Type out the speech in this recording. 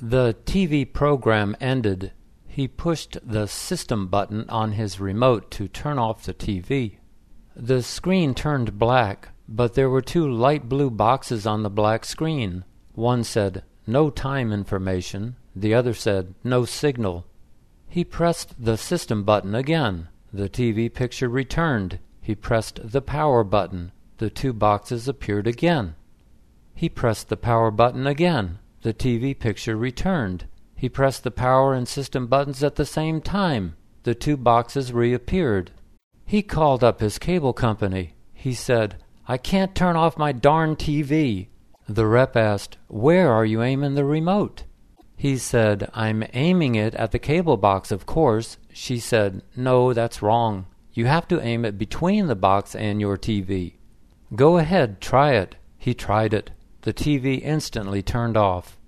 The TV program ended. He pushed the system button on his remote to turn off the TV. The screen turned black, but there were two light blue boxes on the black screen. One said, "No time information." The other said, "No signal." He pressed the system button again. The TV picture returned. He pressed the power button. The two boxes appeared again. He pressed the power button again. The TV picture returned. He pressed the power and system buttons at the same time. The two boxes reappeared. He called up his cable company. He said, "I can't turn off my darn TV." The rep asked, "Where are you aiming the remote?" He said, "I'm aiming it at the cable box, of course." She said, "No, that's wrong. You have to aim it between the box and your TV." "Go ahead, try it." He tried it. The TV instantly turned off.